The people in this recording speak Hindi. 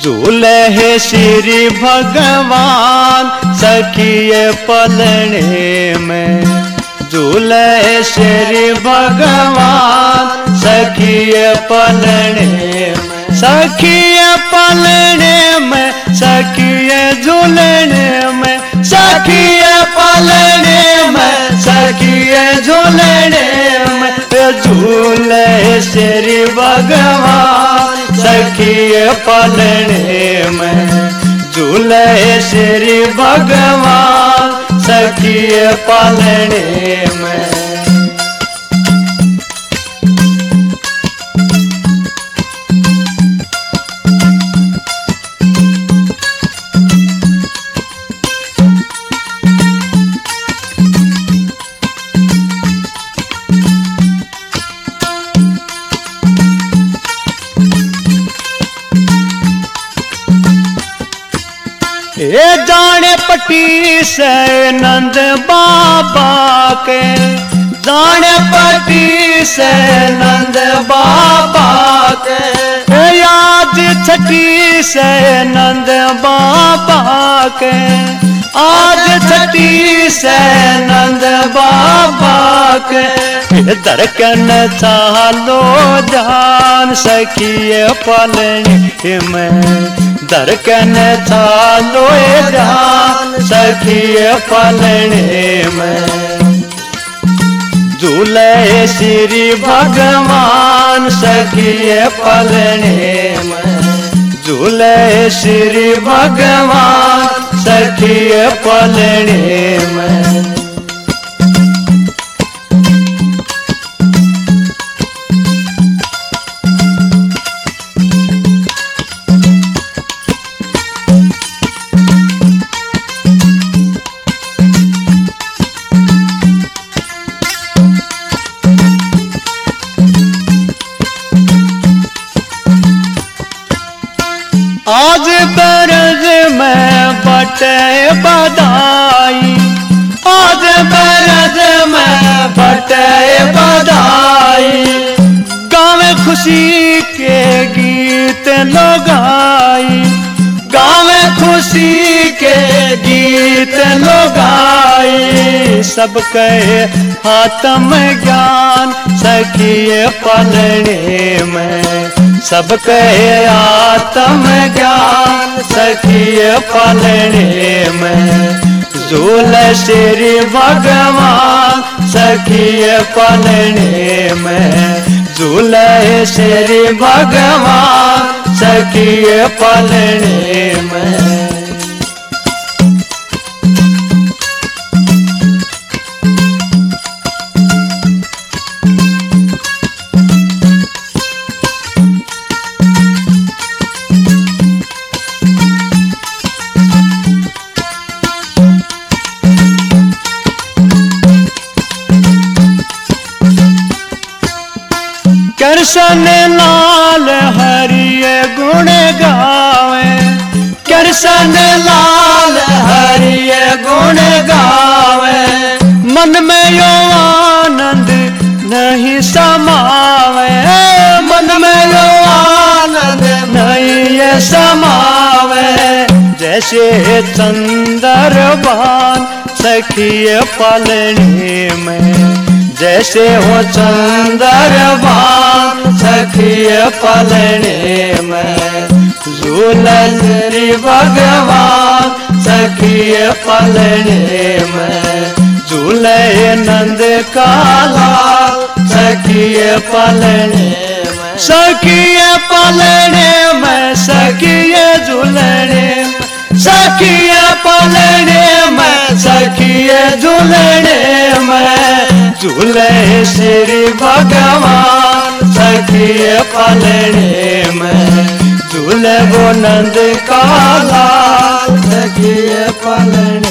झूले है श्री भगवान सखिए पलने में। झूले है श्री भगवान सखिए पलने में। सखिए पलने में सखिए झूलने में। सखिए पलने में सखिए झूलने में। झूले श्री भगवान सखिए पलने में। झूले श्री भगवान सखिए पलने में। ये जाने पट्टी से नंद बाबा के। जाने पट्टी से नंद बाबा के। आज छठी से नंद बाबा के। आज छठी से नंद बाबा के। दरकन चालो जान सखिए पलने में। दरकन चालो जान सखिए पलने में। झूले श्री भगवान सखिए पलने में। झूले श्री भगवान सखिए पलने में। आज बरज में बटे बधाई। आज बरज में बटे बधाई। गाँव खुशी के गीत लगाई। गाँव खुशी के गीत लगाई। सब कहे आत्म ज्ञान सखिए पलने में। सब कहे आत्म ज्ञान सखिए पलने में। झूले श्री भगवान सखिए पलने में। झूले श्री भगवान सखिए पलने में। कृष्ण लाल हरिये गुण गावे। कृष्ण लाल हरिये गुण गावे। मन में यो आनंद नहीं समावे। मन में यो आनंद नहीं समावे। जैसे चंद्रभान सखिए पलने में। जैसे हो चंद्रभान सखिए पलने में। झूले श्री भगवान सखिए पलने में। झूले नंद काला सखिए पलने में। सखिए पलने में सखिए झूलने। सखिए पलने में सखिए झूलने में। झूले श्री भगवान सखिए पलने में। झूले वो नंद काला सखिए पलने